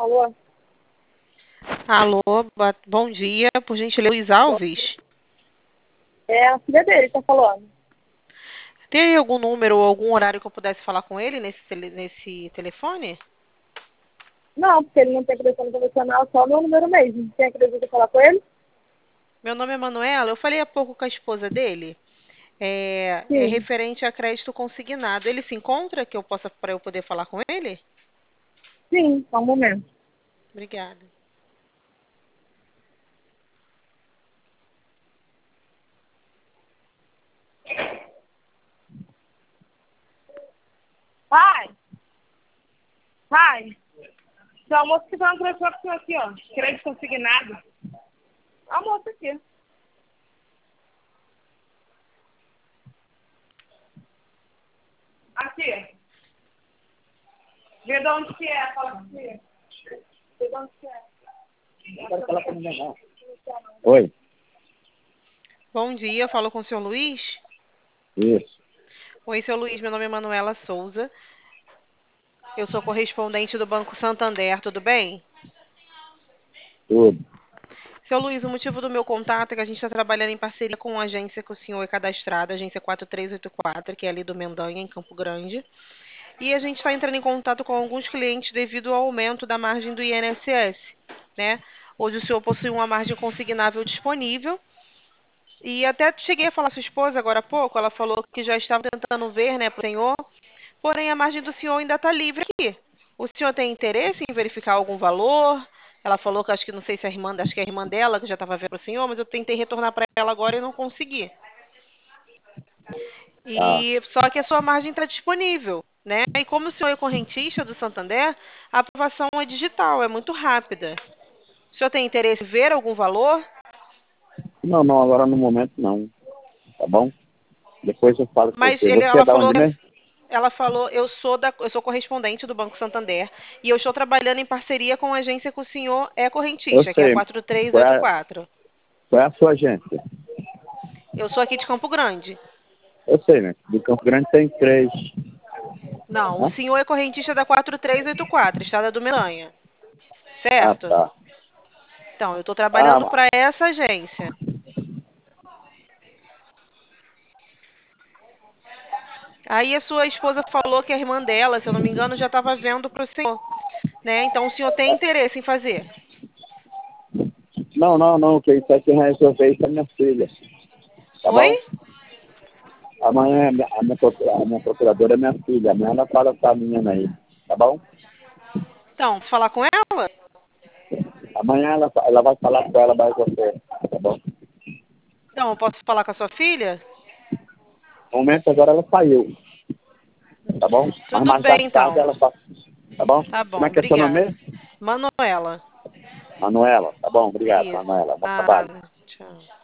Alô? Alô, bom dia, por gentileza, Luiz Alves. É a filha dele que tá falando. Tem algum número ou algum horário que eu pudesse falar com ele nesse telefone? Não, porque ele não tem telefone convencional, só o meu número mesmo. Tem acredito que falar com ele? Meu nome é Manuela, eu falei há pouco com a esposa dele. É Sim, referente a crédito consignado. Ele se encontra para eu poder falar com ele? sim, só um momento. Obrigada. Pai! Pai! Seu almoço que tá no telefone aqui, ó. Crédito consignado. Almoço aqui. Aqui. Vê de onde que é, fala aqui. Vê de onde que é. Não quero falar com ninguém, não. Oi, Bom dia, eu falo com o senhor Luiz. isso, Oi, senhor Luiz, meu nome é Manuela Souza. Eu sou correspondente do Banco Santander, tudo bem? tudo. Seu Luiz, o motivo do meu contato é que a gente está trabalhando em parceria com a agência que o senhor é cadastrado, a agência 4384, que é ali do Mendanha, em Campo Grande. E a gente está entrando em contato com alguns clientes devido ao aumento da margem do INSS, né? Hoje o senhor possui uma margem consignável disponível. E até cheguei a falar com sua esposa agora há pouco, ela falou que já estava tentando ver, né, para o senhor, porém a margem do senhor ainda está livre aqui. O senhor tem interesse em verificar algum valor? Ela falou que acho que não sei se é a irmã, acho que é a irmã dela que já estava vendo para o senhor, mas eu tentei retornar para ela agora e não consegui. Tá. E só que a sua margem está disponível, né? E como o senhor é correntista do Santander, a aprovação é digital, é muito rápida. O senhor tem interesse em ver algum valor? Não, não, agora no momento não, tá bom? Depois eu falo com Mas você. Você é ela da falou onde que mesmo? eu sou correspondente do Banco Santander e eu estou trabalhando em parceria com a agência que o senhor é Eu correntista, que é a sei. Qual é, 4384. qual é a sua agência? Eu sou aqui de Campo Grande. Eu sei, né? De Campo Grande tem três. Não, o Hã? senhor é correntista da 4384, Estrada do Melanha, Ah, certo? tá. Então, eu estou Ah, trabalhando para essa agência. Aí a sua esposa falou que a irmã dela, se eu não me engano, já estava vendo para o senhor, né? Então o senhor tem interesse em fazer? não, não, não. Quem está quem resolver isso é minha filha, tá Oi? bom? Amanhã a minha procuradora é minha filha. Amanhã ela fala com a menina aí, tá bom? Então, falar com ela? Amanhã ela vai falar com ela mais você, tá bom? Então, eu posso falar com a sua filha? No momento agora ela saiu, tá bom? Mas Tudo mais bem, tarde então. ela tá, tá bom? Tá Como é bom, que é seu nome obrigada. mesmo? Manuela. Manuela, tá bom, obrigado, Isso. Manuela. Bom trabalho. Nada. Tchau.